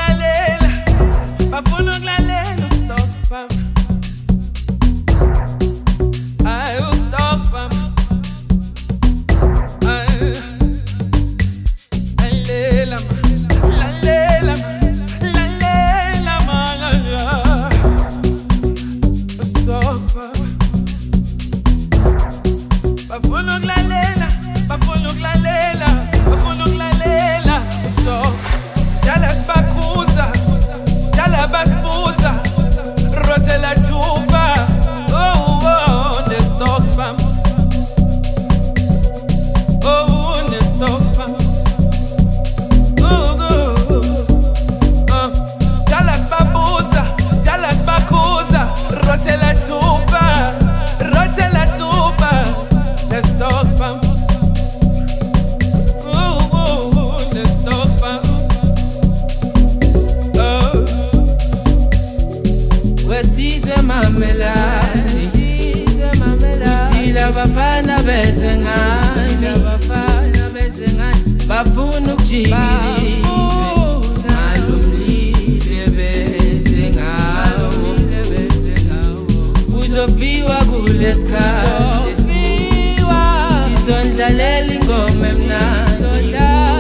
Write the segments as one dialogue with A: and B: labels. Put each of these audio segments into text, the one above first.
A: ukulalela, bafuna ukulalela stop fam. Ay stop fam. Ay lela ma, lela ma, stop fam. Bafuna ukulalela, bafuna ukulalela, bafuna ukulalela stop. Dala sibakhuza, dala basibuza, rothela thuba. Oh oh, the stocks fam. Oh, the stocks fam. Oh oh, dala sibabuza, dala sibakhuza, rothela thuba, rothela thuba. The stocks fam. Oh, the stocks fam. Oh, wesize mamelani, uthila bafana bezengane, bafuna ukujikilisa ngalomlile bezengawo, uzofiwa kulesikhathi. Sondlalela ingoma emnandi,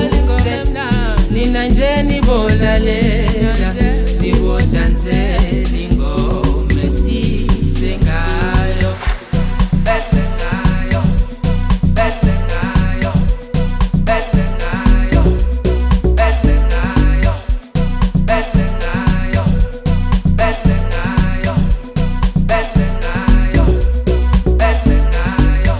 A: nina nje nibolalela, nibodansela ingoma esize ngayo, bese ngayo, bese ngayo, bese ngayo, bese ngayo, bese ngayo, bese ngayo, bese ngayo, bese ngayo.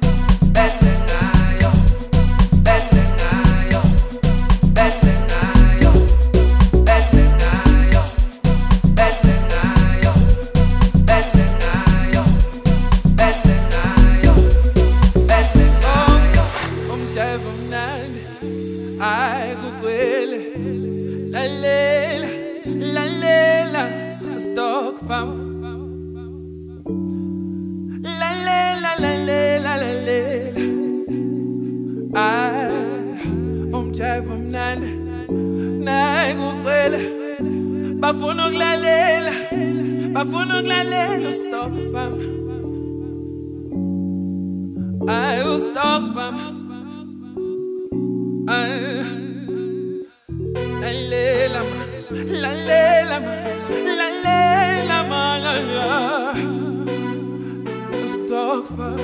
A: Stop fam. La lela la lela la lela. Umjavu mnandi nayi kucela, bafuna ukulalela, bafuna ukulalela stop fam. Ay stop fam. Ay lela ma, la lela ma, la lela ma. Stop fam.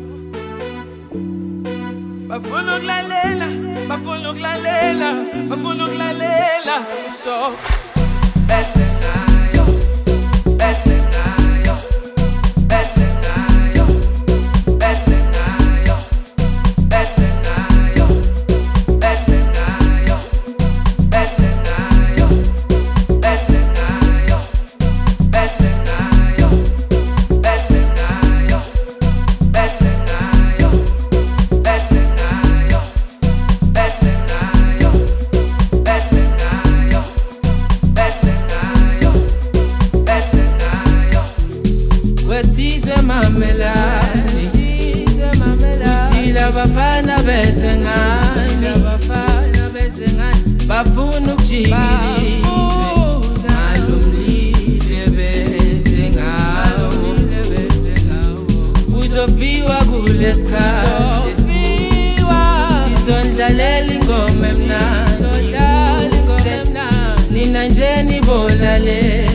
A: Bafuna ukulalela, bafuna ukulalela, bafuna ukulalela stop. Bese ngayo, bese ngayo, bese ngayo, bese ngayo, bese ngayo, bese ngayo, bese ngayo, bese ngayo, bese ngayo, bese ngayo, bese ngayo. Wesize mamelani, uthila bafana bezengane, bafuna ukujikilisa ngalomlile bezengawo, uzofiwa kulesikhathi. Sondlalela ingoma emnandi, nina nje nibolalela,